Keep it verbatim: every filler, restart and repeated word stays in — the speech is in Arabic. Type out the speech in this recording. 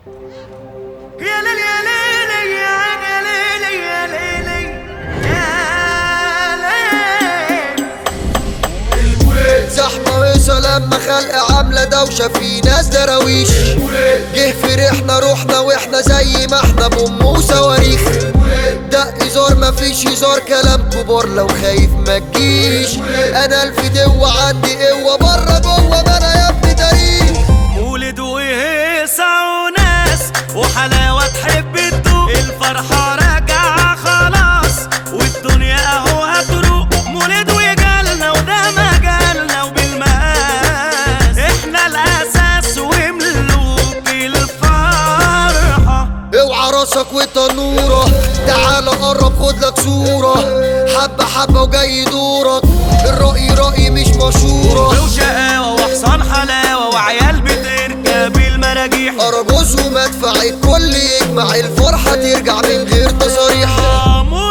يا ليل يا ليل يا ليل يا ليل يا ليل. البوليس زحمة وصل لما خلق عاملة دوشة في ناس دراويش. جه فرحنا روحنا واحنا زي ما احنا بأم وصواريخ. دق زار مفيش هزار كلام كبار لو خايف ما تجيش. انا الفدوة عندي قوة بره جوه ما انا يا ابني تاريخ. مولد وهيصة وناس وحلاوة تحب تدوق الفرحة راجعة خلاص والدنيا اهو هتروق. مولد وجالنا وده مجالنا وبالمقاس احنا الاساس وملوك الفرحة. اوعى راسك وتنورة تعال قرب خدلك صورة. حبة حبة وجاي دورك الرأي رأي مش مشورة. وشقاوة وحصان حلاوة وعيال بتركب المراجيح. أرجوز ومدفع الكل يجمع الفرحة ترجع من غير تصاريح.